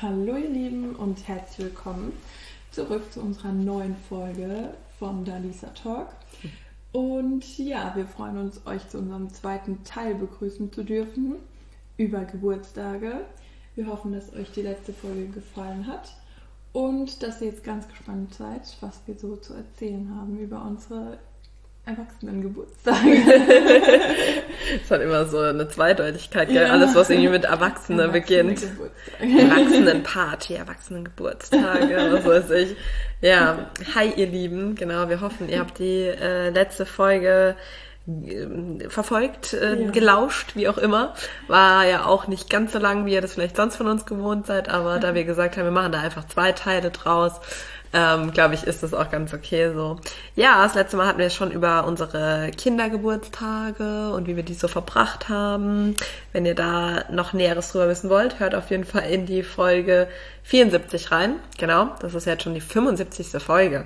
Hallo ihr Lieben und herzlich willkommen zurück zu unserer neuen Folge von Dalisa Talk. Und ja, wir freuen uns, euch zu unserem zweiten Teil begrüßen zu dürfen über Geburtstage. Wir hoffen, dass euch die letzte Folge gefallen hat und dass ihr jetzt ganz gespannt seid, was wir so zu erzählen haben über unsere Erwachsenengeburtstage. Das hat immer so eine Zweideutigkeit, gell? Ja. Alles, was irgendwie mit Erwachsene beginnt. Erwachsenenparty, Erwachsenengeburtstage, was weiß ich. Ja, hi ihr Lieben, genau, wir hoffen, ihr habt die letzte Folge verfolgt, gelauscht, wie auch immer. War ja auch nicht ganz so lang, wie ihr das vielleicht sonst von uns gewohnt seid, aber da wir gesagt haben, wir machen da einfach 2 Teile draus, glaube ich, ist das auch ganz okay so. Ja, das letzte Mal hatten wir schon über unsere Kindergeburtstage und wie wir die so verbracht haben. Wenn ihr da noch Näheres drüber wissen wollt, hört auf jeden Fall in die Folge 74 rein. Genau, das ist jetzt schon die 75. Folge.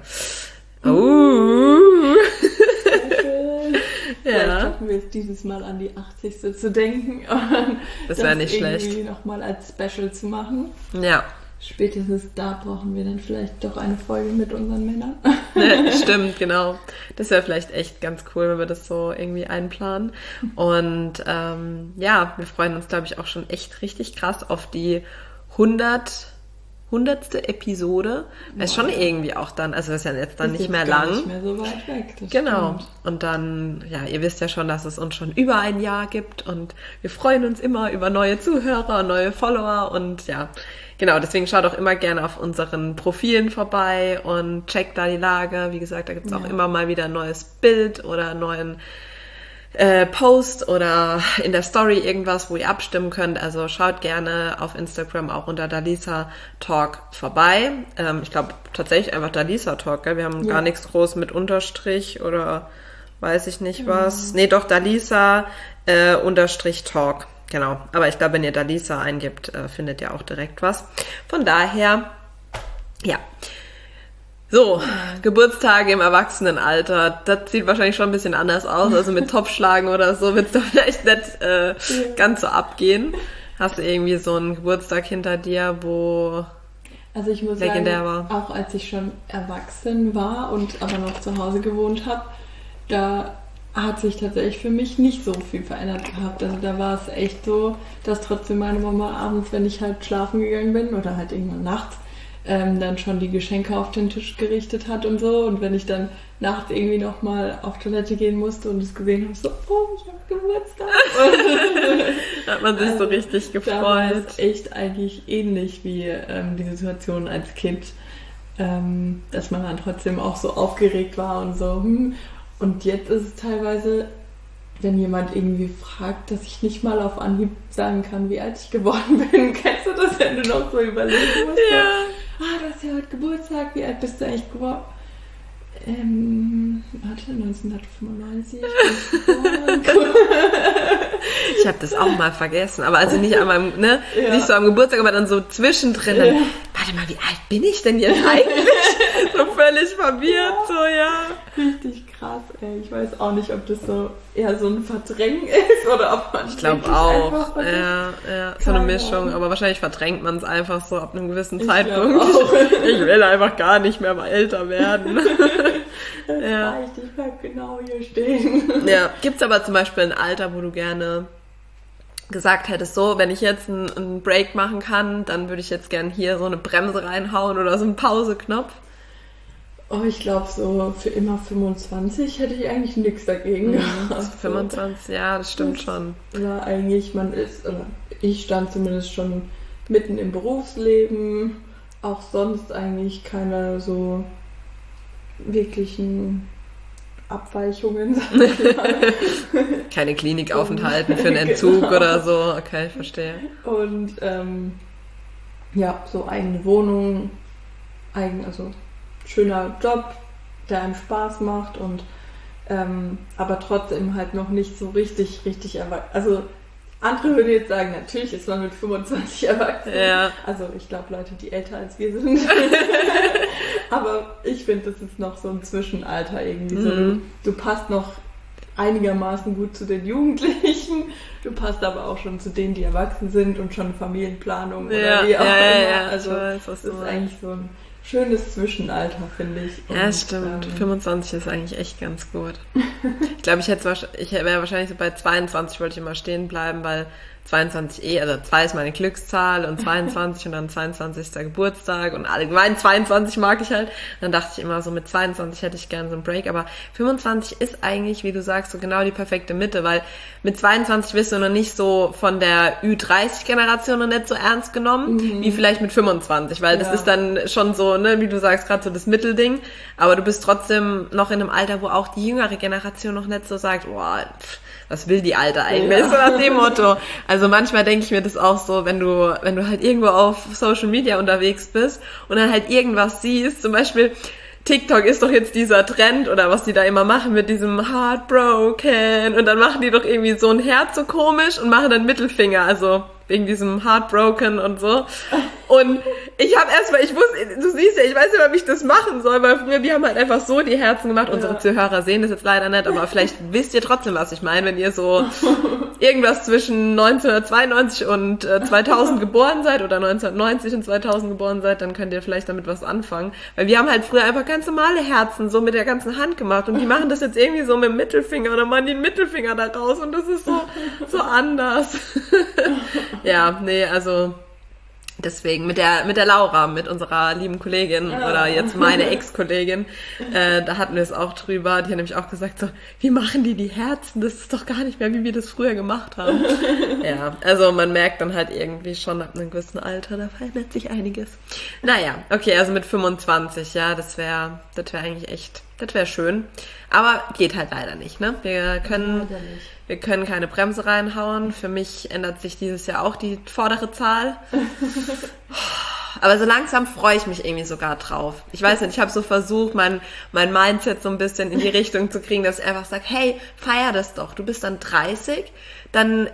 Vielleicht schaffen wir es dieses Mal an die 80. zu denken. Das wäre nicht schlecht. Irgendwie nochmal als Special zu machen. Ja. Spätestens da brauchen wir dann vielleicht doch eine Folge mit unseren Männern. Ja, stimmt, genau. Das wäre vielleicht echt ganz cool, wenn wir das so irgendwie einplanen. Und wir freuen uns, glaube ich, auch schon echt richtig krass auf die 100. Episode. Wow. Ist schon irgendwie auch dann, also ist ja jetzt dann nicht mehr lang. Nicht mehr so weit weg. Das genau. Stimmt. Und dann, ja, ihr wisst ja schon, dass es uns schon über ein Jahr gibt und wir freuen uns immer über neue Zuhörer und neue Follower und ja, genau, deswegen schaut auch immer gerne auf unseren Profilen vorbei und checkt da die Lage. Wie gesagt, da gibt es auch immer mal wieder ein neues Bild oder einen neuen Post oder in der Story irgendwas, wo ihr abstimmen könnt. Also schaut gerne auf Instagram auch unter Dalisa Talk vorbei. Ich glaube tatsächlich einfach Dalisa Talk, gell? Wir haben gar nichts groß mit Unterstrich oder weiß ich nicht was. Nee, doch Dalisa Unterstrich Talk. Genau. Aber ich glaube, wenn ihr Dalisa eingibt, findet ihr auch direkt was. Von daher, ja. So, Geburtstage im Erwachsenenalter, das sieht wahrscheinlich schon ein bisschen anders aus, also mit Topfschlagen oder so wird es da vielleicht nicht ganz so abgehen. Hast du irgendwie so einen Geburtstag hinter dir, wo also ich muss legendär sagen, war? Auch als ich schon erwachsen war und aber noch zu Hause gewohnt habe, da hat sich tatsächlich für mich nicht so viel verändert gehabt. Also da war es echt so, dass trotzdem meine Mama abends, wenn ich halt schlafen gegangen bin oder halt irgendwann nachts, dann schon die Geschenke auf den Tisch gerichtet hat und so. Und wenn ich dann nachts irgendwie nochmal auf Toilette gehen musste und es gesehen habe, so, oh, ich habe Geburtstag. Hat man sich so richtig gefreut. Da war es echt eigentlich ähnlich wie die Situation als Kind, dass man dann trotzdem auch so aufgeregt war und so. Und jetzt ist es teilweise, wenn jemand irgendwie fragt, dass ich nicht mal auf Anhieb sagen kann, wie alt ich geworden bin. Kennst du das, wenn du noch so überlegen musst? Ja. Du hast ja heute Geburtstag, wie alt bist du eigentlich geworden? 1995 bin ich geboren. Ich habe das auch mal vergessen, aber also nicht an meinem, nicht so am Geburtstag, aber dann so zwischendrin. Dann, warte mal, wie alt bin ich denn jetzt eigentlich? So völlig verwirrt, Richtig krass, ey. Ich weiß auch nicht, ob das so eher so ein Verdrängen ist oder ob man ich glaube auch, so eine Mischung, aber wahrscheinlich verdrängt man es einfach so ab einem gewissen Zeitpunkt. Ich will einfach gar nicht mehr mal älter werden. Das reicht, ich bleib genau hier stehen. Ja, gibt's aber zum Beispiel ein Alter, wo du gerne gesagt hättest, so, wenn ich jetzt einen Break machen kann, dann würde ich jetzt gerne hier so eine Bremse reinhauen oder so einen Pauseknopf? Oh, ich glaube so für immer 25 hätte ich eigentlich nichts dagegen gehabt. 25, ja, das stimmt schon. Ja, eigentlich, ich stand zumindest schon mitten im Berufsleben, auch sonst eigentlich keine so wirklichen Abweichungen. Keine Klinikaufenthalten für einen Entzug oder so. Okay, ich verstehe. Und so eigene Wohnung, also schöner Job, der einem Spaß macht und aber trotzdem halt noch nicht so richtig erwachsen. Also andere würden jetzt sagen, natürlich ist man mit 25 erwachsen. Ja. Also ich glaube Leute, die älter als wir sind. Aber ich finde, das ist noch so ein Zwischenalter irgendwie. So, du passt noch einigermaßen gut zu den Jugendlichen, Du passt aber auch schon zu denen, die erwachsen sind und schon Familienplanung oder wie auch immer. Ja, also das ist eigentlich so ein schönes Zwischenalter, finde ich. Und, ja, stimmt. 25 ist eigentlich echt ganz gut. Ich glaube, ich wäre wahrscheinlich so bei 22, wollte ich immer stehen bleiben, weil 22 also 2 ist meine Glückszahl und 22 und dann 22. Geburtstag und allgemein 22 mag ich halt. Dann dachte ich immer so, mit 22 hätte ich gerne so einen Break, aber 25 ist eigentlich, wie du sagst, so genau die perfekte Mitte, weil mit 22 wirst du noch nicht so von der Ü30-Generation noch nicht so ernst genommen, wie vielleicht mit 25, weil das ist dann schon so, ne, wie du sagst, gerade so das Mittelding, aber du bist trotzdem noch in einem Alter, wo auch die jüngere Generation noch nicht so sagt, boah, was will die Alte eigentlich? So nach dem Motto. Also manchmal denke ich mir das auch so, wenn du halt irgendwo auf Social Media unterwegs bist und dann halt irgendwas siehst, zum Beispiel TikTok ist doch jetzt dieser Trend oder was die da immer machen mit diesem Heartbroken und dann machen die doch irgendwie so ein Herz so komisch und machen dann Mittelfinger, also wegen diesem Heartbroken und so. Und ich habe erstmal, du siehst ja, ich weiß nicht, ob ich das machen soll, weil früher, wir haben halt einfach so die Herzen gemacht. Unsere Zuhörer sehen das jetzt leider nicht, aber vielleicht wisst ihr trotzdem, was ich meine, wenn ihr so irgendwas zwischen 1992 und 2000 geboren seid oder 1990 und 2000 geboren seid, dann könnt ihr vielleicht damit was anfangen. Weil wir haben halt früher einfach ganz normale Herzen so mit der ganzen Hand gemacht und die machen das jetzt irgendwie so mit dem Mittelfinger oder machen den Mittelfinger da raus und das ist so anders. Ja, nee, also deswegen mit der Laura, mit unserer lieben Kollegin oder jetzt meine Ex-Kollegin, da hatten wir es auch drüber, die hat nämlich auch gesagt so, wie machen die Herzen? Das ist doch gar nicht mehr, wie wir das früher gemacht haben. Ja, also man merkt dann halt irgendwie schon ab einem gewissen Alter, da verändert sich einiges. Naja, okay, also mit 25, ja, das wäre eigentlich echt, das wäre schön. Aber geht halt leider nicht, ne? Wir können keine Bremse reinhauen. Für mich ändert sich dieses Jahr auch die vordere Zahl. Aber so langsam freue ich mich irgendwie sogar drauf. Ich weiß nicht, ich habe so versucht, mein Mindset so ein bisschen in die Richtung zu kriegen, dass ich einfach sage, hey, feier das doch. Du bist dann 30, dann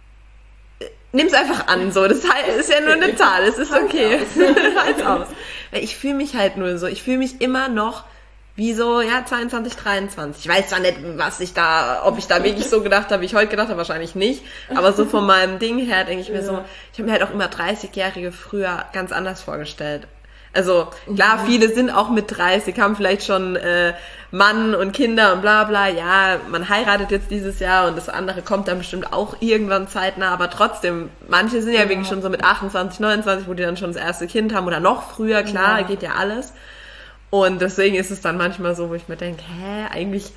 nimm's einfach an, so. Das ist ja nur eine Zahl, es ist okay. Halt's aus. Weil ich fühle mich halt nur so. Ich fühle mich immer noch wie so, ja, 22, 23. Ich weiß zwar nicht, ob ich da wirklich so gedacht habe, wie ich heute gedacht habe, wahrscheinlich nicht. Aber so von meinem Ding her denke ich mir so, ich habe mir halt auch immer 30-Jährige früher ganz anders vorgestellt. Also klar, viele sind auch mit 30, haben vielleicht schon Mann und Kinder und bla bla. Ja, man heiratet jetzt dieses Jahr und das andere kommt dann bestimmt auch irgendwann zeitnah. Aber trotzdem, manche sind ja wirklich schon so mit 28, 29, wo die dann schon das erste Kind haben oder noch früher, klar, geht ja alles. Und deswegen ist es dann manchmal so, wo ich mir denke, eigentlich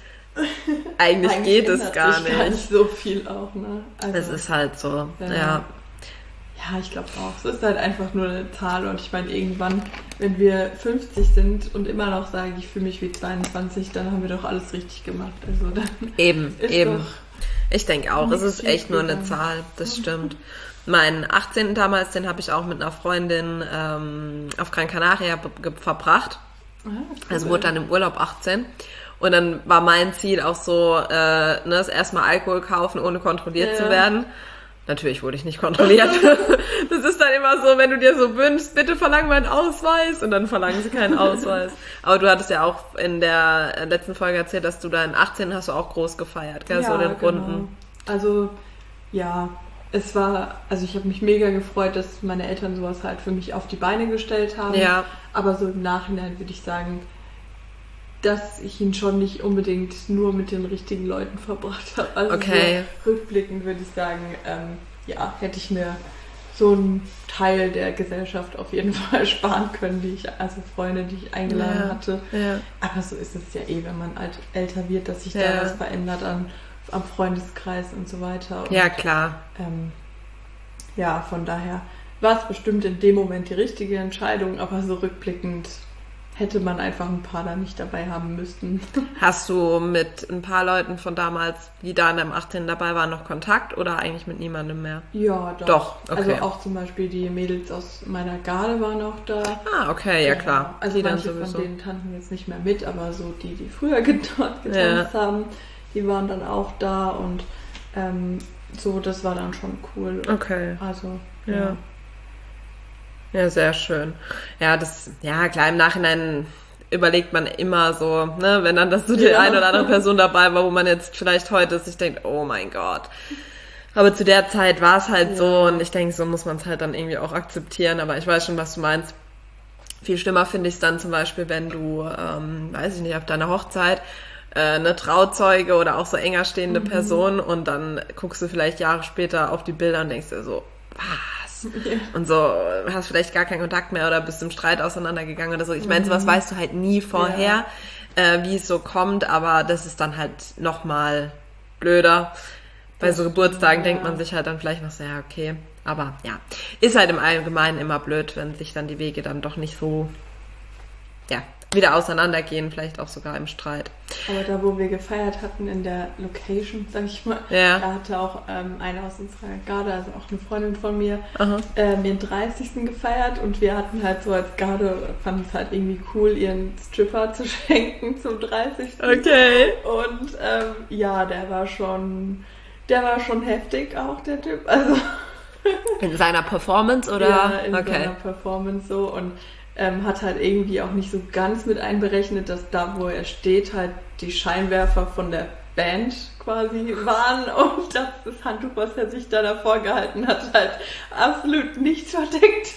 geht es gar nicht. Gar nicht so viel auch, ne? Also, es ist halt so, ja. Ja, ich glaube auch. Es ist halt einfach nur eine Zahl und ich meine, irgendwann, wenn wir 50 sind und immer noch sagen, ich fühle mich wie 22, dann haben wir doch alles richtig gemacht. Also dann eben. Ich denke auch, es ist echt nur eine Zahl, das stimmt. Meinen 18. damals, den habe ich auch mit einer Freundin auf Gran Canaria verbracht. Cool. Also wurde dann im Urlaub 18 und dann war mein Ziel auch so, das erstmal Alkohol kaufen, ohne kontrolliert zu werden. Natürlich wurde ich nicht kontrolliert. Das ist dann immer so, wenn du dir so wünschst, bitte verlang meinen Ausweis und dann verlangen sie keinen Ausweis. Aber du hattest ja auch in der letzten Folge erzählt, dass du da in 18 hast du auch groß gefeiert, gell? Ja, so den Runden. Also, ja, ich habe mich mega gefreut, dass meine Eltern sowas halt für mich auf die Beine gestellt haben. Ja. Aber so im Nachhinein würde ich sagen, dass ich ihn schon nicht unbedingt nur mit den richtigen Leuten verbracht habe. Also so rückblickend würde ich sagen, hätte ich mir so einen Teil der Gesellschaft auf jeden Fall sparen können, also Freunde, die ich eingeladen hatte. Ja. Aber so ist es ja wenn man älter wird, dass sich da was verändert am Freundeskreis und so weiter. Und, ja, klar. Von daher war es bestimmt in dem Moment die richtige Entscheidung, aber so rückblickend hätte man einfach ein paar da nicht dabei haben müssen. Hast du mit ein paar Leuten von damals, die da in deinem 18. dabei waren, noch Kontakt oder eigentlich mit niemandem mehr? Ja, doch. Doch, okay. Also auch zum Beispiel die Mädels aus meiner Garde waren auch da. Ah, okay, ja klar. Also manche von denen tanzen jetzt nicht mehr mit, aber so die früher dort getanzt haben, die waren dann auch da und so, das war dann schon cool. Okay. Also, ja. Ja, sehr schön. Ja, klar, im Nachhinein überlegt man immer so, ne, wenn dann das so die eine oder andere Person dabei war, wo man jetzt vielleicht heute sich denkt, oh mein Gott, Aber zu der Zeit war es halt so und ich denke, so muss man es halt dann irgendwie auch akzeptieren. Aber ich weiß schon, was du meinst. Viel schlimmer finde ich es dann zum Beispiel, wenn du, weiß ich nicht, auf deiner Hochzeit eine Trauzeuge oder auch so enger stehende Person und dann guckst du vielleicht Jahre später auf die Bilder und denkst dir so, was? Ja. Und so hast vielleicht gar keinen Kontakt mehr oder bist im Streit auseinandergegangen oder so. Ich meine, sowas weißt du halt nie vorher, wie es so kommt, aber das ist dann halt nochmal blöder. Bei so Geburtstagen denkt man sich halt dann vielleicht noch so, ja, okay. Aber ja, ist halt im Allgemeinen immer blöd, wenn sich dann die Wege dann doch nicht so, ja, wieder auseinandergehen, vielleicht auch sogar im Streit. Aber da, wo wir gefeiert hatten, in der Location, sag ich mal, da hatte auch eine aus unserer Garde, also auch eine Freundin von mir, mir den 30. gefeiert und wir hatten halt so als Garde, fanden es halt irgendwie cool, ihren Stripper zu schenken zum 30. Okay. Und ja, der war schon heftig auch, der Typ, also... In seiner Performance, oder? Ja, in seiner Performance so und hat halt irgendwie auch nicht so ganz mit einberechnet, dass da, wo er steht, halt die Scheinwerfer von der Band quasi waren und dass das Handtuch, was er sich da davor gehalten hat, halt absolut nichts verdeckt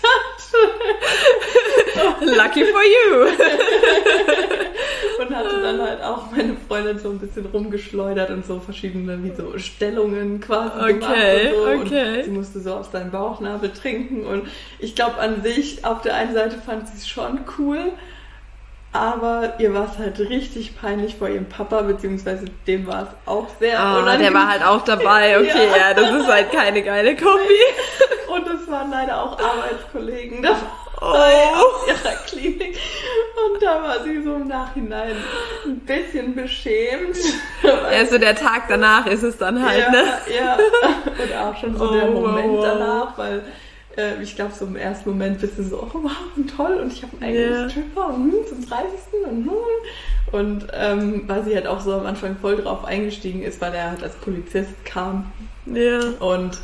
hat. Lucky for you! Und hatte dann halt auch meine Freundin so ein bisschen rumgeschleudert und so verschiedene wie so Stellungen quasi gemacht und so. Und sie musste so auf seinen Bauchnabel trinken und ich glaube an sich, auf der einen Seite fand sie es schon cool, aber ihr war es halt richtig peinlich vor ihrem Papa, beziehungsweise dem war es auch sehr unangenehm. Der war halt auch dabei, okay, ja, das ist halt keine geile Kombi. Und es waren leider auch Arbeitskollegen dabei aus ihrer Klinik. Und da war sie so im Nachhinein ein bisschen beschämt. Also der Tag danach ist es dann halt, ne? Ja, und auch schon so der Moment danach, weil ich glaube, so im ersten Moment bist du so, oh wow, toll, und ich habe einen eigenen Stripper zum 30. Und weil sie halt auch so am Anfang voll drauf eingestiegen ist, weil er halt als Polizist kam. Ja. Und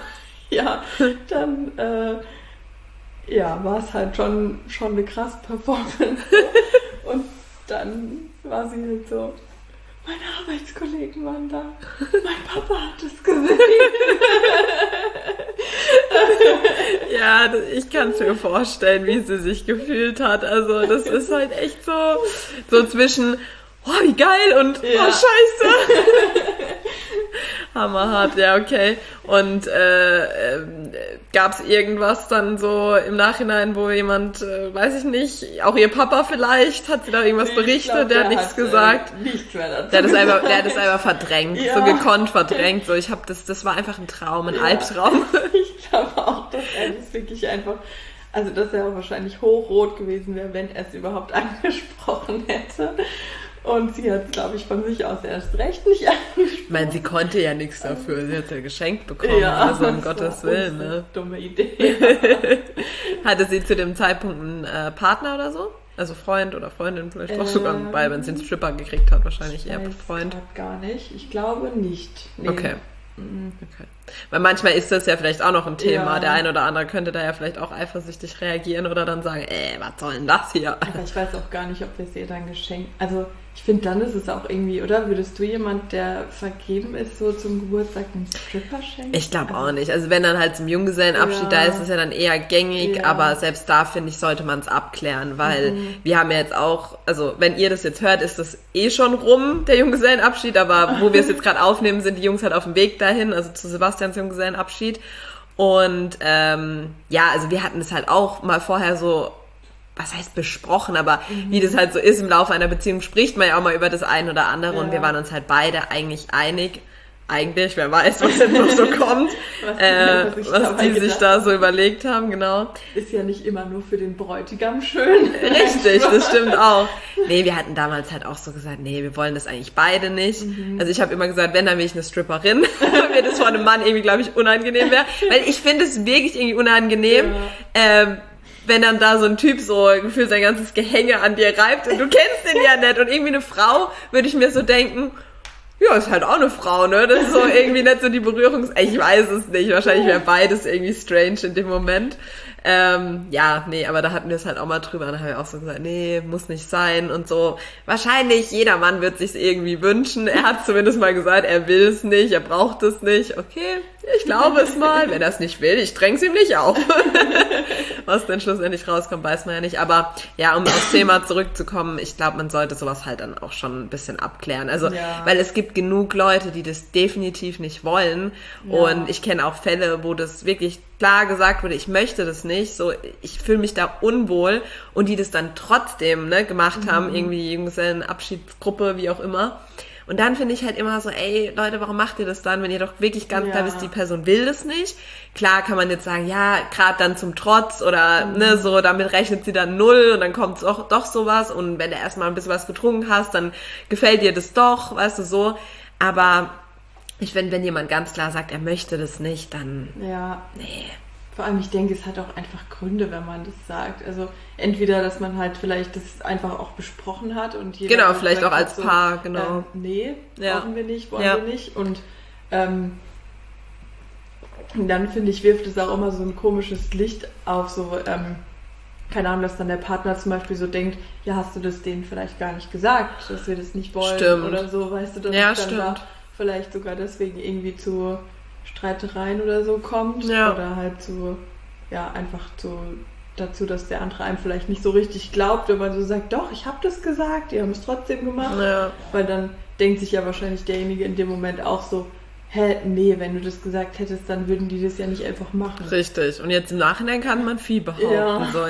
dann war es halt schon eine krasse Performance. Und dann war sie halt so, meine Arbeitskollegen waren da. Mein Papa hat es gesehen. Ja, ich kann es mir vorstellen, wie sie sich gefühlt hat. Also das ist halt echt so zwischen, oh, wie geil und oh, scheiße. Hammerhart, ja, okay. Und gab es irgendwas dann so im Nachhinein, wo jemand, weiß ich nicht, auch ihr Papa vielleicht, hat sie da irgendwas berichtet, der hat nichts gesagt? Nichts mehr dazu. Der hat das einfach verdrängt, so gekonnt verdrängt. So, das war einfach ein Traum, ein Albtraum. Ich glaube auch, dass er das wirklich einfach, also dass er auch wahrscheinlich hochrot gewesen wäre, wenn er es überhaupt angesprochen hätte. Und sie hat es, glaube ich, von sich aus erst recht nicht angesprochen. Ich meine, sie konnte ja nichts dafür. Sie hat ja geschenkt bekommen. Also um Gottes Willen. Ne? Dumme Idee. Hatte sie zu dem Zeitpunkt einen Partner oder so? Also Freund oder Freundin vielleicht auch sogar dabei, wenn sie einen Stripper gekriegt hat. Wahrscheinlich eher Freund. Gar nicht. Ich glaube nicht. Nee. Okay. Weil manchmal ist das ja vielleicht auch noch ein Thema. Ja. Der eine oder andere könnte da ja vielleicht auch eifersüchtig reagieren oder dann sagen, was soll denn das hier? Aber ich weiß auch gar nicht, ob wir es ihr dann geschenkt. Also ich finde, dann ist es auch irgendwie, oder? Würdest du jemand, der vergeben ist, so zum Geburtstag einen Stripper schenken? Ich glaube auch nicht. Also wenn dann halt zum Junggesellenabschied, da ist es ja dann eher gängig, aber selbst da, finde ich, sollte man es abklären, weil wir haben ja jetzt auch, also wenn ihr das jetzt hört, ist das eh schon rum, der Junggesellenabschied, aber wo wir es jetzt gerade aufnehmen, sind die Jungs halt auf dem Weg dahin, also zu Sebastians Junggesellenabschied. Und also wir hatten es halt auch mal vorher so, was heißt besprochen, aber wie das halt so ist im Laufe einer Beziehung, spricht man ja auch mal über das eine oder andere und wir waren uns halt beide eigentlich einig, wer weiß, was jetzt noch so kommt, was die sich da so überlegt haben, genau. Ist ja nicht immer nur für den Bräutigam schön. Richtig, das stimmt auch. Nee, wir hatten damals halt auch so gesagt, nee, wir wollen das eigentlich beide nicht. Also ich habe immer gesagt, wenn, dann will ich eine Stripperin, weil mir das vor einem Mann irgendwie, glaube ich, unangenehm wäre. Weil ich finde es wirklich irgendwie unangenehm, wenn dann da so ein Typ so gefühlt sein ganzes Gehänge an dir reibt und du kennst den ja nicht. Und irgendwie eine Frau, würde ich mir so denken, ja, ist halt auch eine Frau, ne? Das ist so irgendwie nicht so die ich weiß es nicht. Wahrscheinlich wäre beides irgendwie strange in dem Moment. Aber da hatten wir es halt auch mal drüber. Und dann haben wir auch so gesagt, nee, muss nicht sein und so. Wahrscheinlich, jeder Mann wird sich's irgendwie wünschen. Er hat zumindest mal gesagt, er will es nicht, er braucht es nicht. Okay, ich glaube es mal. Wenn er es nicht will, ich dräng's ihm nicht auf. Was dann schlussendlich rauskommt, weiß man ja nicht. Aber ja, um aufs Thema zurückzukommen, ich glaube, man sollte sowas halt dann auch schon ein bisschen abklären. Also, weil es gibt genug Leute, die das definitiv nicht wollen. Ja. Und ich kenne auch Fälle, wo das wirklich klar gesagt wurde, ich möchte das nicht, so, ich fühle mich da unwohl und die das dann trotzdem gemacht haben, irgendwie Junggesellenabschiedsgruppe, wie auch immer. Und dann finde ich halt immer so, ey, Leute, warum macht ihr das dann, wenn ihr doch wirklich ganz klar wisst, die Person will das nicht? Klar kann man jetzt sagen, ja, gerade dann zum Trotz oder so, damit rechnet sie dann 0 und dann kommt doch sowas und wenn du erstmal ein bisschen was getrunken hast, dann gefällt dir das doch, weißt du, so. Aber ich finde, wenn jemand ganz klar sagt, er möchte das nicht, dann nee. Vor allem, ich denke, es hat auch einfach Gründe, wenn man das sagt. Also entweder, dass man halt vielleicht das einfach auch besprochen hat und jeder... Genau, vielleicht auch als Paar, genau. Nee, brauchen wir nicht, wollen wir nicht. Und dann, finde ich, wirft es auch immer so ein komisches Licht auf, so, keine Ahnung, dass dann der Partner zum Beispiel so denkt, ja, hast du das denen vielleicht gar nicht gesagt, dass wir das nicht wollen oder so, weißt du, dass es dann da vielleicht sogar deswegen irgendwie zu Streitereien oder so kommt oder halt zu, einfach dazu, dass der andere einem vielleicht nicht so richtig glaubt, wenn man so sagt, doch, ich habe das gesagt, die haben es trotzdem gemacht, weil dann denkt sich ja wahrscheinlich derjenige in dem Moment auch so, nee, wenn du das gesagt hättest, dann würden die das ja nicht einfach machen. Richtig, und jetzt im Nachhinein kann man viel behaupten, so,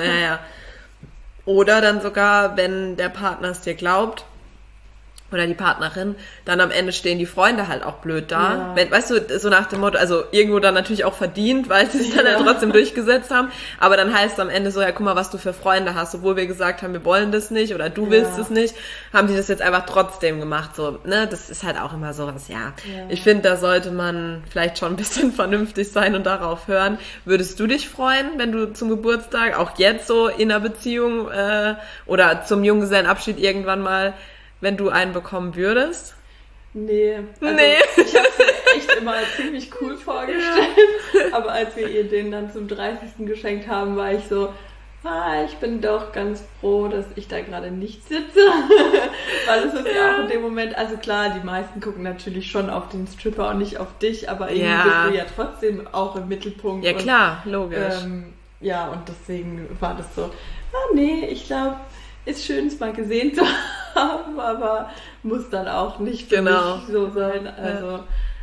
Oder dann sogar, wenn der Partner es dir glaubt, oder die Partnerin, dann am Ende stehen die Freunde halt auch blöd da. Ja. Wenn, weißt du, so nach dem Motto, also irgendwo dann natürlich auch verdient, weil sie es dann halt trotzdem durchgesetzt haben, aber dann heißt es am Ende so, ja, guck mal, was du für Freunde hast, obwohl wir gesagt haben, wir wollen das nicht oder du willst es nicht, haben die das jetzt einfach trotzdem gemacht, so, ne, das ist halt auch immer sowas, Ich finde, da sollte man vielleicht schon ein bisschen vernünftig sein und darauf hören. Würdest du dich freuen, wenn du zum Geburtstag, auch jetzt so in einer Beziehung oder zum Junggesellenabschied irgendwann mal, wenn du einen bekommen würdest? Nee. Ich habe es mir echt immer ziemlich cool vorgestellt. Aber als wir ihr den dann zum 30. geschenkt haben, war ich so, ich bin doch ganz froh, dass ich da gerade nicht sitze. Weil es ist ja auch in dem Moment, also klar, die meisten gucken natürlich schon auf den Stripper und nicht auf dich, aber irgendwie bist du ja trotzdem auch im Mittelpunkt. Ja klar, logisch. Und deswegen war das so, ich glaube, ist schön, es mal gesehen zu haben, aber muss dann auch nicht für mich so sein. Also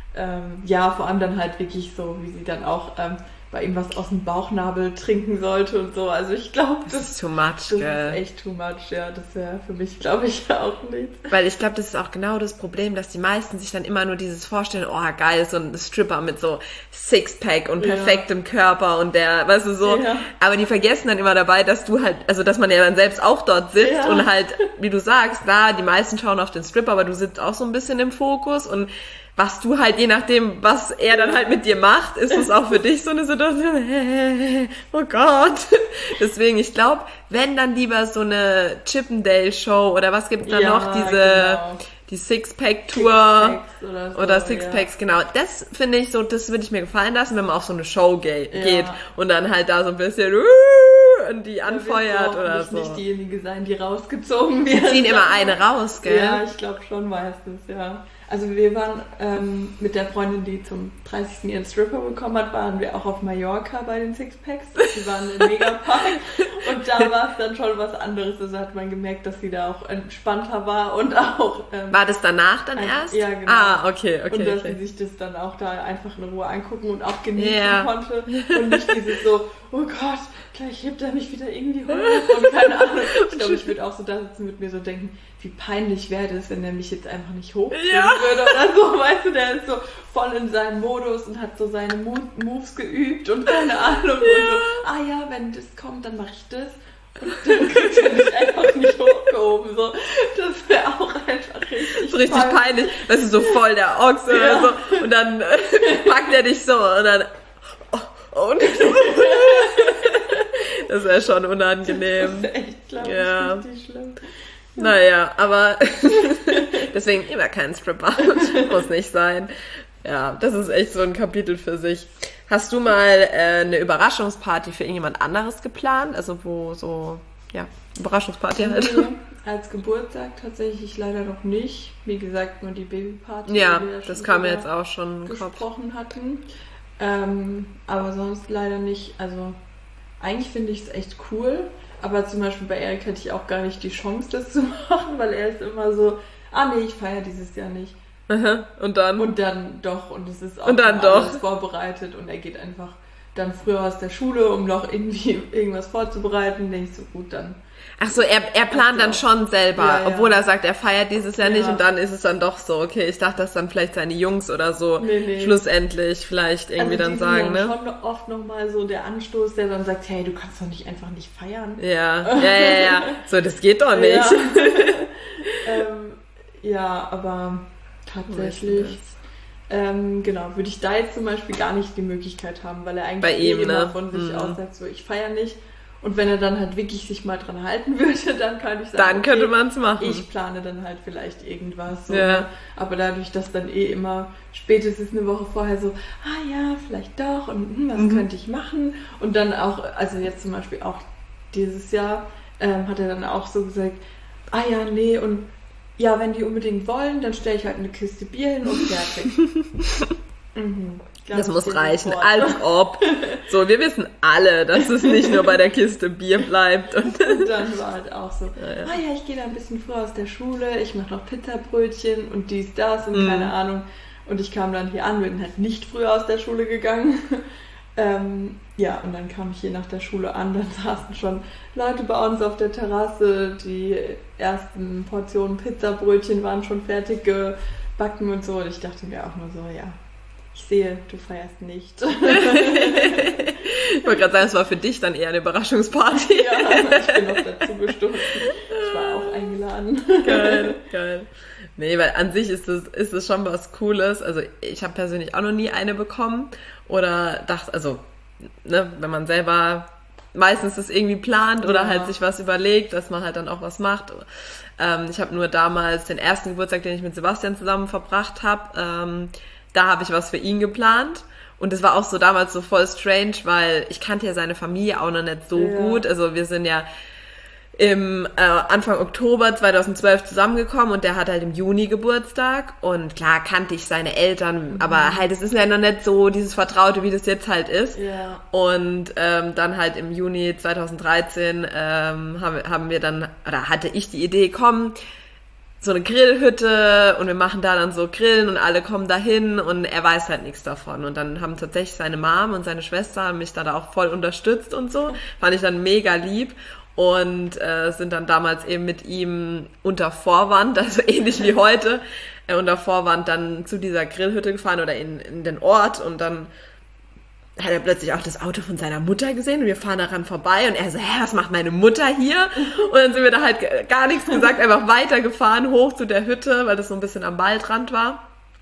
vor allem dann halt wirklich so, wie sie dann auch bei ihm was aus dem Bauchnabel trinken sollte und so. Also ich glaube, das ist too much, das ist echt too much, das wäre für mich, glaube ich, auch nichts. Weil ich glaube, das ist auch genau das Problem, dass die meisten sich dann immer nur dieses vorstellen, geil, so ein Stripper mit so Sixpack und perfektem Körper und der, weißt du, so. Ja. Aber die vergessen dann immer dabei, dass du halt, also dass man ja dann selbst auch dort sitzt und halt, wie du sagst, die meisten schauen auf den Stripper, aber du sitzt auch so ein bisschen im Fokus und was du halt, je nachdem, was er dann halt mit dir macht, ist es auch für dich so eine Situation, oh Gott. Deswegen, ich glaube, wenn dann lieber so eine Chippendale-Show oder was gibt's da noch, die Sixpack-Tour oder Sixpacks, genau. Das finde ich so, das würde ich mir gefallen lassen, wenn man auf so eine Show geht und dann halt da so ein bisschen und die anfeuert oder so. Nicht diejenige sein, die rausgezogen wird. Die ziehen immer eine raus, gell? Ja, ich glaube schon meistens, Also wir waren mit der Freundin, die zum 30. ihren Stripper bekommen hat, waren wir auch auf Mallorca bei den Sixpacks. Die waren im Megapark und da war es dann schon was anderes. Also hat man gemerkt, dass sie da auch entspannter war und auch... war das danach dann erst? Ja, genau. Okay. Und dass sie sich das dann auch da einfach in Ruhe angucken und auch genießen konnte und nicht dieses so, oh Gott, gleich hebt er mich wieder irgendwie hoch und keine Ahnung. Ich glaube, ich würde auch so da sitzen mit mir so denken, wie peinlich wäre das, wenn der mich jetzt einfach nicht hochziehen würde oder so, weißt du, der ist so voll in seinem Modus und hat so seine Moves geübt und keine Ahnung und so, wenn das kommt, dann mache ich das und dann kriegt er mich einfach nicht hochgehoben, so, das wäre auch einfach richtig so richtig peinlich, weißt du, so voll der Ochs oder so und dann packt er dich so und dann und das wäre schon unangenehm. Das ist echt, glaube ich, richtig schlimm. Naja, aber deswegen immer kein Stripper. Muss nicht sein. Ja, das ist echt so ein Kapitel für sich. Hast du mal eine Überraschungsparty für irgendjemand anderes geplant? Also wo so, Überraschungsparty halt. Nee, als Geburtstag tatsächlich leider noch nicht. Wie gesagt, nur die Babyparty. Ja, das kam mir jetzt auch schon im Kopf. Gesprochen hatten. Aber sonst leider nicht. Also eigentlich finde ich es echt cool, aber zum Beispiel bei Erik hätte ich auch gar nicht die Chance, das zu machen, weil er ist immer so, nee, ich feiere dieses Jahr nicht. Aha. Und dann? Und dann doch. Und es ist auch und dann doch. alles vorbereitet und er geht einfach dann früher aus der Schule, um noch irgendwie irgendwas vorzubereiten. Denke ich so, gut, dann. Ach so, er plant dann schon selber, ja. Obwohl er sagt, er feiert dieses Jahr nicht und dann ist es dann doch so, okay, ich dachte, dass dann vielleicht seine Jungs oder so schlussendlich vielleicht irgendwie dann sagen, ne? Schon oft nochmal so der Anstoß, der dann sagt, hey, du kannst doch nicht einfach nicht feiern. Ja. So, das geht doch nicht. Ja, aber tatsächlich, genau, würde ich da jetzt zum Beispiel gar nicht die Möglichkeit haben, weil er eigentlich immer von sich aus sagt, so, ich feiere nicht. Und wenn er dann halt wirklich sich mal dran halten würde, dann kann ich sagen, dann könnte man es machen. Ich plane dann halt vielleicht irgendwas. So, ne? Aber dadurch, dass dann immer spätestens eine Woche vorher so, vielleicht doch und was könnte ich machen? Und dann auch, also jetzt zum Beispiel auch dieses Jahr, hat er dann auch so gesagt, nee, und ja, wenn die unbedingt wollen, dann stelle ich halt eine Kiste Bier hin und fertig. Das muss reichen, als ob. So, wir wissen alle, dass es nicht nur bei der Kiste Bier bleibt. Und dann war halt auch so, ich gehe da ein bisschen früher aus der Schule, ich mache noch Pizzabrötchen und dies, das und keine Ahnung. Und ich kam dann hier an, bin halt nicht früher aus der Schule gegangen. Und dann kam ich hier nach der Schule an, dann saßen schon Leute bei uns auf der Terrasse, die ersten Portionen Pizzabrötchen waren schon fertig gebacken und so. Und ich dachte mir auch nur so, ich sehe, du feierst nicht. Ich wollte gerade sagen, es war für dich dann eher eine Überraschungsparty. Ich bin noch dazu gestoßen. Ich war auch eingeladen. Geil. Nee, weil an sich ist es schon was Cooles. Also ich habe persönlich auch noch nie eine bekommen. Oder dachte, also, ne, wenn man selber meistens das irgendwie plant oder halt sich was überlegt, dass man halt dann auch was macht. Ich habe nur damals den ersten Geburtstag, den ich mit Sebastian zusammen verbracht habe, da habe ich was für ihn geplant und es war auch so damals so voll strange, weil ich kannte ja seine Familie auch noch nicht so gut. Also wir sind ja im Anfang Oktober 2012 zusammengekommen und der hat halt im Juni Geburtstag und klar kannte ich seine Eltern, aber halt es ist ja noch nicht so dieses Vertraute, wie das jetzt halt ist. Ja. Und dann halt im Juni 2013 haben wir dann, oder hatte ich die Idee, so eine Grillhütte und wir machen da dann so Grillen und alle kommen dahin und er weiß halt nichts davon. Und dann haben tatsächlich seine Mom und seine Schwester mich da auch voll unterstützt und so. Fand ich dann mega lieb und sind dann damals eben mit ihm unter Vorwand, also ähnlich wie heute, unter Vorwand dann zu dieser Grillhütte gefahren oder in den Ort und dann hat er plötzlich auch das Auto von seiner Mutter gesehen und wir fahren daran vorbei und er so, was macht meine Mutter hier? Und dann sind wir da halt gar nichts gesagt, einfach weitergefahren, hoch zu der Hütte, weil das so ein bisschen am Waldrand war.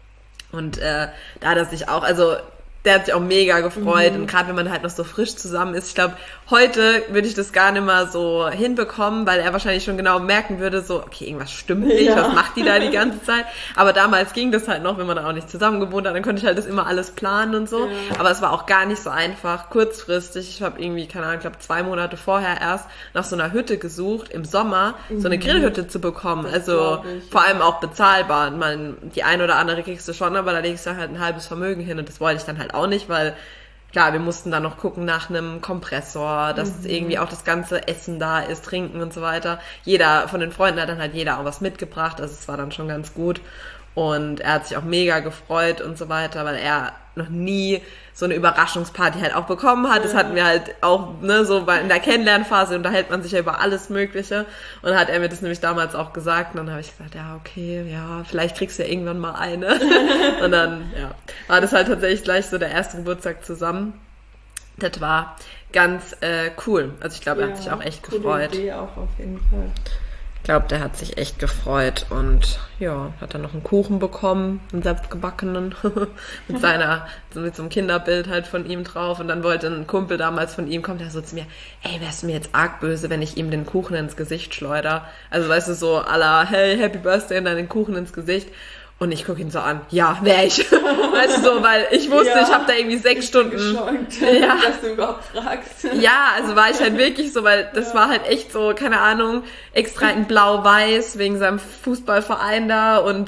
Und da hat er sich auch, also der hat sich auch mega gefreut und gerade wenn man halt noch so frisch zusammen ist, ich glaube, heute würde ich das gar nicht mehr so hinbekommen, weil er wahrscheinlich schon genau merken würde, so, okay, irgendwas stimmt nicht, was macht die da die ganze Zeit? Aber damals ging das halt noch, wenn man da auch nicht zusammen gewohnt hat, dann konnte ich halt das immer alles planen und so, aber es war auch gar nicht so einfach, kurzfristig, ich habe irgendwie, keine Ahnung, ich glaube 2 Monate vorher erst nach so einer Hütte gesucht, im Sommer so eine Grillhütte zu bekommen, also vor allem auch bezahlbar, die ein oder andere kriegst du schon, aber da legst du halt ein halbes Vermögen hin und das wollte ich dann halt auch nicht, weil klar, wir mussten dann noch gucken nach einem Kompressor, dass irgendwie auch das ganze Essen da ist, Trinken und so weiter. Jeder von den Freunden hat dann halt auch was mitgebracht, also es war dann schon ganz gut und er hat sich auch mega gefreut und so weiter, weil er noch nie so eine Überraschungsparty halt auch bekommen hat. Das hatten wir halt auch, ne, so in der Kennenlernphase unterhält man sich ja über alles Mögliche und dann hat er mir das nämlich damals auch gesagt und dann habe ich gesagt, vielleicht kriegst du ja irgendwann mal eine und dann, war das halt tatsächlich gleich so der erste Geburtstag zusammen. Das war ganz cool. Also ich glaube, er hat sich auch echt gefreut. Idee auch auf jeden Fall. Ich glaube, der hat sich echt gefreut und hat dann noch einen Kuchen bekommen, einen selbstgebackenen, mit so einem Kinderbild halt von ihm drauf und dann wollte ein Kumpel damals von ihm, kommt er so zu mir, wärst du mir jetzt arg böse, wenn ich ihm den Kuchen ins Gesicht schleuder? Also weißt du, so à la, hey, Happy Birthday und dann den Kuchen ins Gesicht. Und ich gucke ihn so an, wär ich. Weißt du so, weil ich wusste, ich habe da irgendwie 6 Stunden. Geschockt, dass du überhaupt fragst. Ja, also war ich halt wirklich so, weil das war halt echt so, keine Ahnung, extra in blau-weiß wegen seinem Fußballverein da und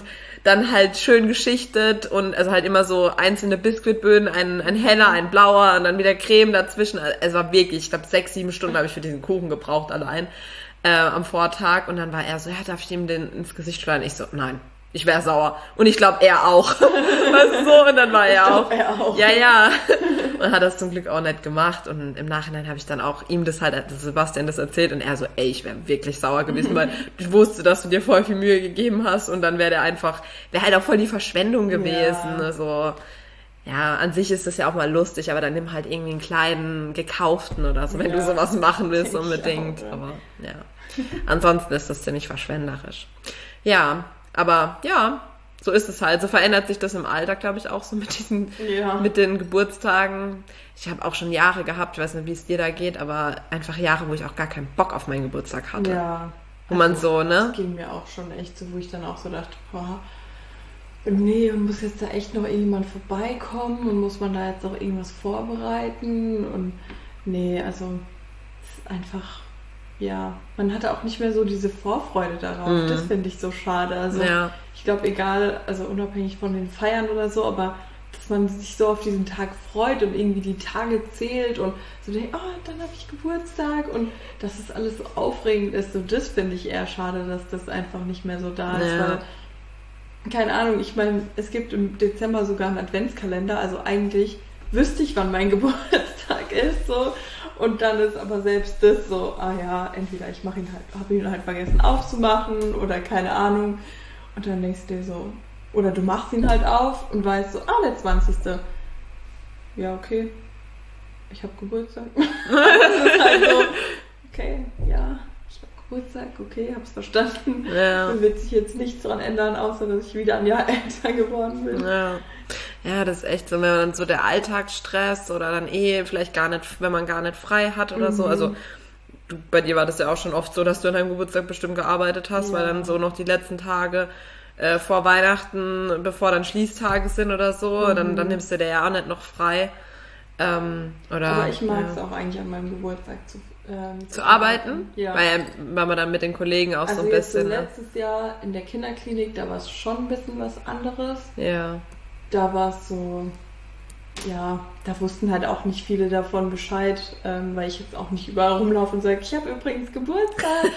dann halt schön geschichtet und also halt immer so einzelne Biskuitböden, ein heller, ein blauer und dann wieder Creme dazwischen. Also es war wirklich, ich glaube 6-7 Stunden habe ich für diesen Kuchen gebraucht allein am Vortag und dann war er so, ja, darf ich ihm den ins Gesicht schleudern? Ich so, nein. Ich wäre sauer. Und ich glaube, er auch. Weißt du, so, und dann war er auch. Ja. Und hat das zum Glück auch nicht gemacht. Und im Nachhinein habe ich dann auch ihm das halt, Sebastian das erzählt. Und er so, ey, ich wäre wirklich sauer gewesen, weil ich wusste, dass du dir voll viel Mühe gegeben hast. Und dann wäre halt auch voll die Verschwendung gewesen. Ja. Also, ja, an sich ist das ja auch mal lustig, aber dann nimm halt irgendwie einen kleinen gekauften oder so, wenn du sowas machen willst unbedingt. Auch, ja. Aber ja, ansonsten ist das ziemlich verschwenderisch. Ja, aber ja, so ist es halt. So verändert sich das im Alltag, glaube ich, auch so mit den Geburtstagen. Ich habe auch schon Jahre gehabt, ich weiß nicht, wie es dir da geht, aber einfach Jahre, wo ich auch gar keinen Bock auf meinen Geburtstag hatte. Ja. Wo man so, ne? Das ging mir auch schon echt so, wo ich dann auch so dachte, boah, nee, muss jetzt da echt noch irgendjemand vorbeikommen und muss man da jetzt auch irgendwas vorbereiten und nee, also es ist einfach... Ja, man hatte auch nicht mehr so diese Vorfreude darauf. Das finde ich so schade. Also ich glaube, egal, also unabhängig von den Feiern oder so, aber dass man sich so auf diesen Tag freut und irgendwie die Tage zählt und so denkt, oh, dann habe ich Geburtstag und dass es alles so aufregend ist. So, das finde ich eher schade, dass das einfach nicht mehr so da ist. Weil, keine Ahnung, ich meine, es gibt im Dezember sogar einen Adventskalender, also eigentlich wüsste ich, wann mein Geburtstag ist, so. Und dann ist aber selbst das so, entweder ich habe ihn halt vergessen aufzumachen oder keine Ahnung. Und dann denkst du dir so, oder du machst ihn halt auf und weißt so, der 20. Ja, okay, ich habe Geburtstag. Das ist halt so, okay, ja, ich habe Geburtstag, okay, hab's verstanden. Ja. Dann wird sich jetzt nichts dran ändern, außer dass ich wieder ein Jahr älter geworden bin. Ja, das ist echt so, wenn man dann so der Alltagsstress oder dann vielleicht gar nicht, wenn man gar nicht frei hat oder so. Also bei dir war das ja auch schon oft so, dass du an deinem Geburtstag bestimmt gearbeitet hast, weil dann so noch die letzten Tage vor Weihnachten, bevor dann Schließtage sind oder so, dann nimmst du dir ja auch nicht noch frei. Aber ich mag es auch eigentlich an meinem Geburtstag zu arbeiten, weil man dann mit den Kollegen auch so ein bisschen... Also letztes Jahr in der Kinderklinik, da war es schon ein bisschen was anderes. Ja. Da war es so, ja, da wussten halt auch nicht viele davon Bescheid, weil ich jetzt auch nicht überall rumlaufe und sage, ich habe übrigens Geburtstag.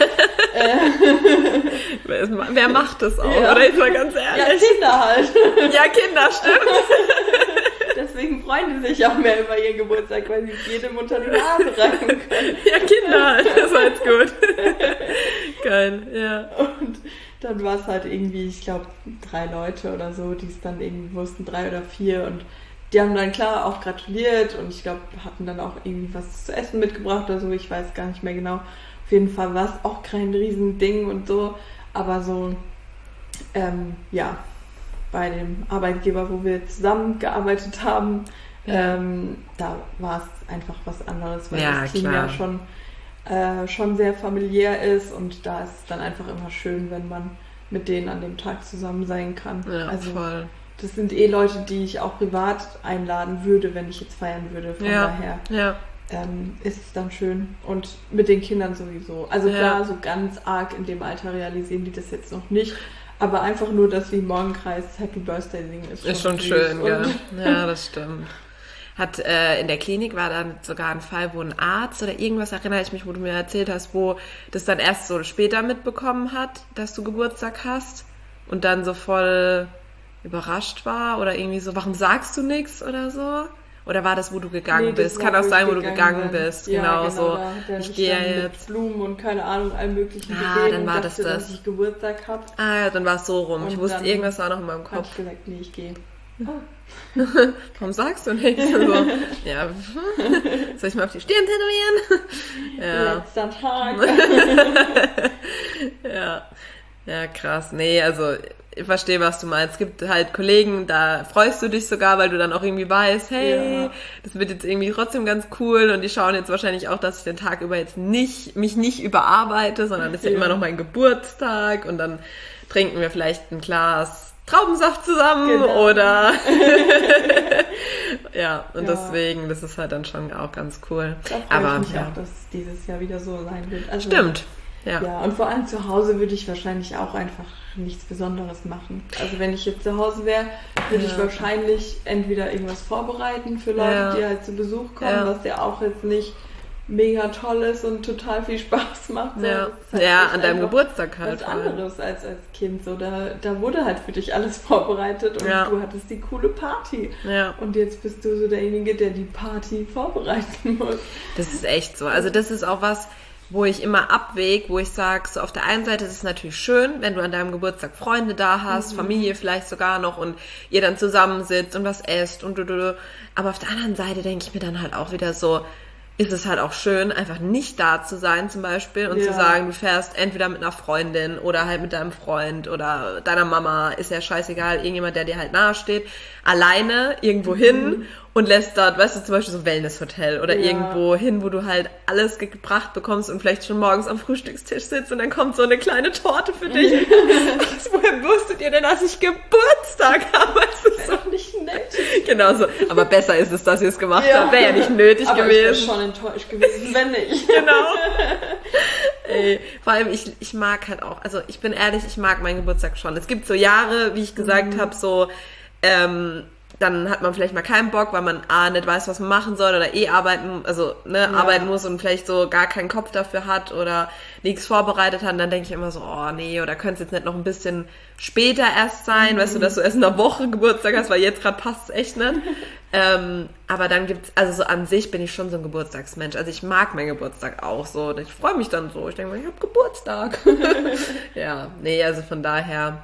Wer macht das auch, oder? Ich mal ganz ehrlich. Ja, Kinder halt. Ja, Kinder, stimmt. Deswegen freuen die sich auch mehr über ihren Geburtstag, weil sie jedem unter die Nase reiben können. Ja, Kinder halt, das war jetzt gut. Geil, ja. Und dann war es halt irgendwie, ich glaube, 3 Leute oder so, die es dann irgendwie wussten, 3 oder 4 und die haben dann klar auch gratuliert und ich glaube, hatten dann auch irgendwie was zu essen mitgebracht oder so, ich weiß gar nicht mehr genau. Auf jeden Fall war es auch kein Riesending und so, aber so, bei dem Arbeitgeber, wo wir zusammengearbeitet haben, da war es einfach was anderes, weil das Team ja schon sehr familiär ist und da ist es dann einfach immer schön, wenn man mit denen an dem Tag zusammen sein kann. Ja, also voll. Das sind Leute, die ich auch privat einladen würde, wenn ich jetzt feiern würde. Von daher ist es dann schön. Und mit den Kindern sowieso. Also klar, so ganz arg in dem Alter realisieren die das jetzt noch nicht. Aber einfach nur, dass wir im Morgenkreis Happy Birthday singen, ist schon schön, ja. Ja, das stimmt. In der Klinik war dann sogar ein Fall, wo ein Arzt oder irgendwas, erinnere ich mich, wo du mir erzählt hast, wo das dann erst so später mitbekommen hat, dass du Geburtstag hast und dann so voll überrascht war oder irgendwie so, warum sagst du nichts oder so? Oder war das, wo du gegangen bist? Kann auch sein, wo du gegangen bist. Ja, genau so. Ich gehe jetzt. Mit Blumen und keine Ahnung, allem möglichen gesehen dann war und dachte, dass ich Geburtstag habe. Ja, dann war es so rum. Und ich wusste, irgendwas war noch in meinem Kopf. Hab ich gesagt, nee, ich gehe. Oh. Warum sagst du nichts? So, ja, soll ich mal auf die Stirn tätowieren? Ja. Letzter Tag. Ja, krass. Nee, also ich verstehe, was du meinst. Es gibt halt Kollegen, da freust du dich sogar, weil du dann auch irgendwie weißt, hey, das wird jetzt irgendwie trotzdem ganz cool und die schauen jetzt wahrscheinlich auch, dass ich den Tag über jetzt mich nicht überarbeite, sondern es ist ja immer noch mein Geburtstag und dann trinken wir vielleicht ein Glas Traubensaft zusammen oder deswegen, das ist halt dann schon auch ganz cool. Da freue ich mich auch, dass es dieses Jahr wieder so sein wird. Also, stimmt. Ja. Ja, und vor allem zu Hause würde ich wahrscheinlich auch einfach nichts Besonderes machen. Also wenn ich jetzt zu Hause wäre, würde ich wahrscheinlich entweder irgendwas vorbereiten für Leute, die halt zu Besuch kommen, was ja auch jetzt nicht mega toll ist und total viel Spaß macht. So. Ja, Halt an deinem Geburtstag halt. Was anderes als Kind. So, da wurde halt für dich alles vorbereitet und du hattest die coole Party. Ja. Und jetzt bist du so derjenige, der die Party vorbereiten muss. Das ist echt so. Also das ist auch was, wo ich immer abwäge, wo ich sage, so auf der einen Seite ist es natürlich schön, wenn du an deinem Geburtstag Freunde da hast, Familie vielleicht sogar noch und ihr dann zusammensitzt und was esst und aber auf der anderen Seite denke ich mir dann halt auch wieder so, ist es halt auch schön, einfach nicht da zu sein zum Beispiel und zu sagen, du fährst entweder mit einer Freundin oder halt mit deinem Freund oder deiner Mama, ist ja scheißegal, irgendjemand, der dir halt nahe steht, alleine irgendwo hin und lässt dort, weißt du, zum Beispiel so ein Wellnesshotel oder irgendwo hin, wo du halt alles gebracht bekommst und vielleicht schon morgens am Frühstückstisch sitzt und dann kommt so eine kleine Torte für dich. Woher wusstet ihr denn, dass ich Geburtstag habe? Das ist doch nicht nett. Genau so. Aber besser ist es, dass ihr es gemacht habt. Wäre ja nicht nötig aber gewesen. Ich wäre schon enttäuscht gewesen, wenn nicht. Genau. Ey, vor allem, ich mag halt auch, also ich bin ehrlich, ich mag meinen Geburtstag schon. Es gibt so Jahre, wie ich gesagt habe, so, dann hat man vielleicht mal keinen Bock, weil man nicht weiß, was man machen soll oder arbeiten, also arbeiten muss und vielleicht so gar keinen Kopf dafür hat oder nichts vorbereitet hat. Und dann denke ich immer so, oh nee, oder könnte es jetzt nicht noch ein bisschen später erst sein, weißt du, dass du erst in einer Woche Geburtstag hast, weil jetzt gerade passt es echt nicht. Aber dann gibt's, also so an sich bin ich schon so ein Geburtstagsmensch. Also ich mag meinen Geburtstag auch so. Ich freue mich dann so. Ich denke mal, ich habe Geburtstag. Ja, nee, also von daher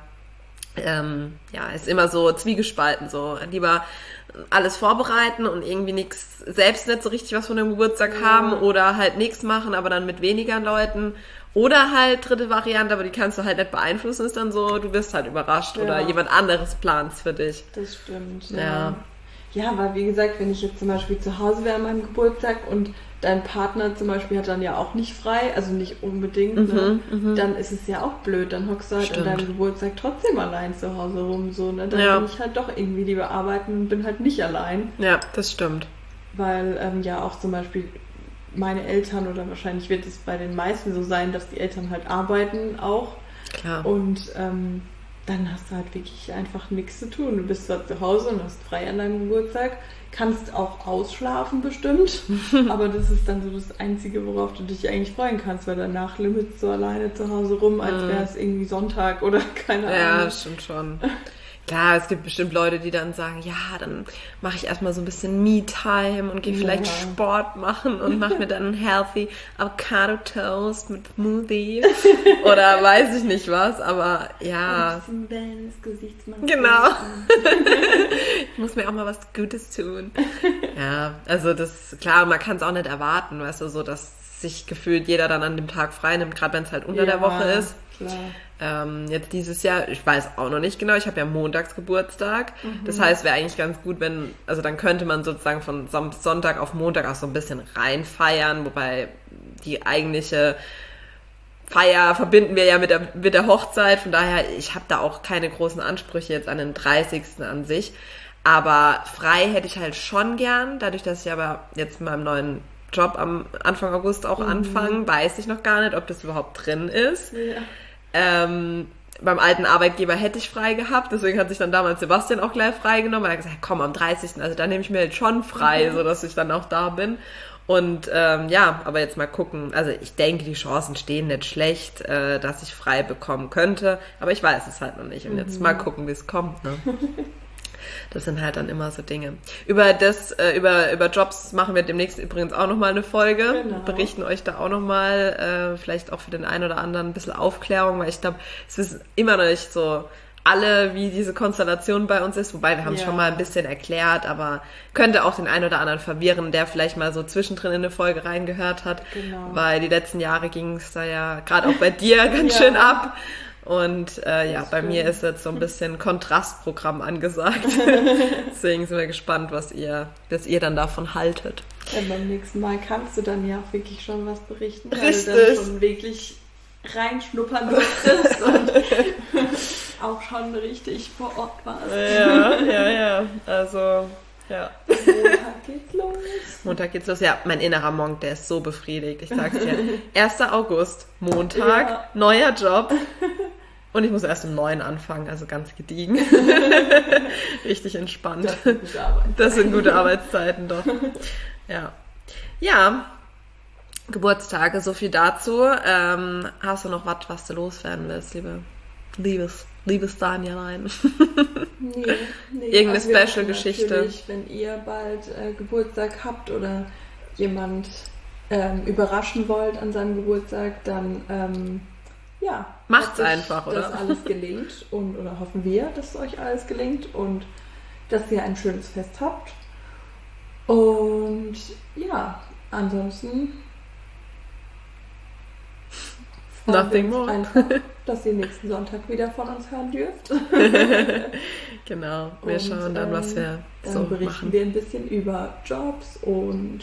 ist immer so zwiegespalten, so lieber alles vorbereiten und irgendwie nichts, selbst nicht so richtig was von dem Geburtstag haben oder halt nichts machen, aber dann mit weniger Leuten oder halt dritte Variante, aber die kannst du halt nicht beeinflussen, ist dann so, du wirst halt überrascht oder jemand anderes plant's für dich. Das stimmt, Ja, aber wie gesagt, wenn ich jetzt zum Beispiel zu Hause wäre an meinem Geburtstag und dein Partner zum Beispiel hat dann ja auch nicht frei, also nicht unbedingt, dann ist es ja auch blöd, dann hockst du halt an deinem Geburtstag trotzdem allein zu Hause rum, so, ne? Dann bin ich halt doch irgendwie lieber arbeiten und bin halt nicht allein. Ja, das stimmt. Weil auch zum Beispiel meine Eltern oder wahrscheinlich wird es bei den meisten so sein, dass die Eltern halt arbeiten auch. Klar. Und dann hast du halt wirklich einfach nichts zu tun. Du bist zwar zu Hause und hast frei an deinem Geburtstag, kannst auch ausschlafen bestimmt, aber das ist dann so das Einzige, worauf du dich eigentlich freuen kannst, weil danach limmelst du alleine zu Hause rum, als wäre es irgendwie Sonntag oder keine Ahnung. Ja, stimmt schon. Klar, es gibt bestimmt Leute, die dann sagen, ja, dann mache ich erstmal so ein bisschen Me-Time und gehe vielleicht Sport machen und mache mir dann einen healthy Avocado-Toast mit Smoothie oder weiß ich nicht was, aber ja. Ein bisschen ins Gesicht machen. Genau. Ich muss mir auch mal was Gutes tun. Ja, also das, klar, man kann es auch nicht erwarten, weißt du, so, dass sich gefühlt jeder dann an dem Tag frei nimmt, gerade wenn es halt unter der Woche ist. Klar. Jetzt dieses Jahr, ich weiß auch noch nicht genau, ich habe ja montags Geburtstag. Das heißt, wäre eigentlich ganz gut, also dann könnte man sozusagen von Sonntag auf Montag auch so ein bisschen reinfeiern, wobei die eigentliche Feier verbinden wir ja mit der Hochzeit, von daher, ich habe da auch keine großen Ansprüche jetzt an den 30. an sich, aber frei hätte ich halt schon gern, dadurch, dass ich aber jetzt in meinem neuen Job am Anfang August auch anfange, weiß ich noch gar nicht, ob das überhaupt drin ist. Ja. Beim alten Arbeitgeber hätte ich frei gehabt, deswegen hat sich dann damals Sebastian auch gleich frei genommen. Er hat gesagt, komm, am 30. Also da nehme ich mir jetzt schon frei, sodass ich dann auch da bin. Und aber jetzt mal gucken. Also ich denke, die Chancen stehen nicht schlecht, dass ich frei bekommen könnte, aber ich weiß es halt noch nicht. Und jetzt mal gucken, wie es kommt. Ne? Das sind halt dann immer so Dinge. Über Jobs machen wir demnächst übrigens auch nochmal eine Folge. Genau. Berichten euch da auch nochmal, vielleicht auch für den einen oder anderen ein bisschen Aufklärung, weil ich glaube, es wissen immer noch nicht so alle, wie diese Konstellation bei uns ist. Wobei, wir haben es schon mal ein bisschen erklärt, aber könnte auch den einen oder anderen verwirren, der vielleicht mal so zwischendrin in eine Folge reingehört hat. Genau. Weil die letzten Jahre ging es da ja gerade auch bei dir ganz schön ab. Und bei mir ist jetzt so ein bisschen Kontrastprogramm angesagt. Deswegen sind wir gespannt, was ihr dann davon haltet. Ja, beim nächsten Mal kannst du dann ja auch wirklich schon was berichten. Richtig. Weil du dann schon wirklich reinschnuppern durftest und auch schon richtig vor Ort warst. Ja. Also, ja. Montag geht's los. Montag geht's los. Ja, mein innerer Monk, der ist so befriedigt. Ich sag's dir. 1. August, Montag, neuer Job. Und ich muss erst um 9 anfangen, also ganz gediegen. Richtig entspannt. Das sind gute Arbeitszeiten, doch. Ja. Ja, Geburtstage, so viel dazu. Hast du noch was du loswerden willst, liebes Danielein? Nee. Irgendeine Special-Geschichte? Natürlich, wenn ihr bald Geburtstag habt oder jemand überraschen wollt an seinem Geburtstag, dann macht's einfach, oder? Dass alles gelingt oder hoffen wir, dass euch alles gelingt und dass ihr ein schönes Fest habt. Und ja, ansonsten Nothing more. Einfach, dass ihr nächsten Sonntag wieder von uns hören dürft. Genau, wir schauen dann, was wir so dann berichten machen. wir ein bisschen über Jobs und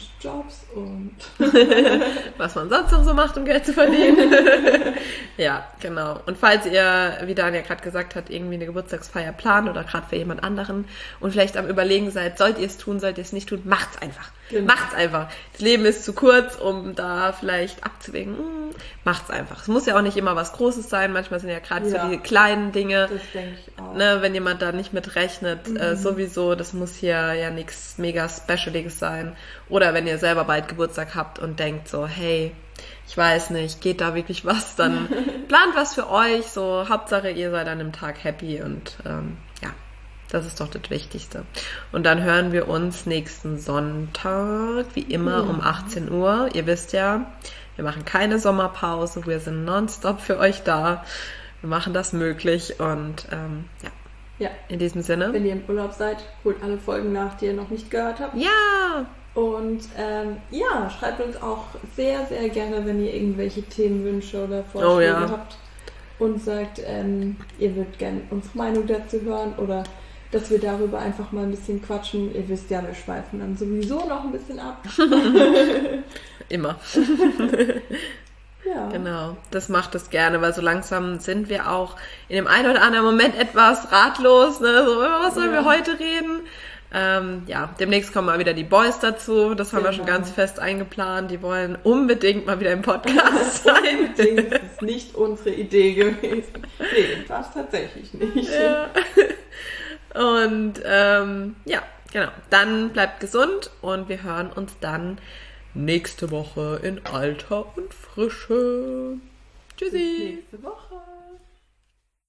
was man sonst noch so macht, um Geld zu verdienen. Ja, genau. Und falls ihr, wie Daniel gerade gesagt hat, irgendwie eine Geburtstagsfeier plant oder gerade für jemand anderen und vielleicht am Überlegen seid, sollt ihr es tun, sollt ihr es nicht tun, macht's einfach. Genau. Macht's einfach. Das Leben ist zu kurz, um da vielleicht abzuwägen. Macht's einfach. Es muss ja auch nicht immer was Großes sein. Manchmal sind ja gerade so die kleinen Dinge. Das denke ich auch. Ne, wenn jemand da nicht mit rechnet, sowieso, das muss hier ja nichts mega Specialiges sein. Oder wenn ihr selber bald Geburtstag habt und denkt so, hey, ich weiß nicht, geht da wirklich was, dann plant was für euch. So, Hauptsache ihr seid an dem Tag happy und das ist doch das Wichtigste. Und dann hören wir uns nächsten Sonntag, wie immer, um 18 Uhr. Ihr wisst ja, wir machen keine Sommerpause, wir sind nonstop für euch da. Wir machen das möglich und in diesem Sinne. Wenn ihr im Urlaub seid, holt alle Folgen nach, die ihr noch nicht gehört habt. Ja! Und schreibt uns auch sehr, sehr gerne, wenn ihr irgendwelche Themenwünsche oder Vorschläge habt und sagt, ihr würdet gerne unsere Meinung dazu hören oder dass wir darüber einfach mal ein bisschen quatschen. Ihr wisst ja, wir schweifen dann sowieso noch ein bisschen ab. Immer. Ja. Genau, das macht es gerne, weil so langsam sind wir auch in dem einen oder anderen Moment etwas ratlos, ne? So, was sollen wir heute reden? Demnächst kommen mal wieder die Boys dazu, das haben wir schon ganz fest eingeplant, die wollen unbedingt mal wieder im Podcast sein. Das ist nicht unsere Idee gewesen. Nee, war es tatsächlich nicht. Ja. Und genau, dann bleibt gesund und wir hören uns dann nächste Woche in Alter und Frische. Tschüssi. Bis nächste Woche.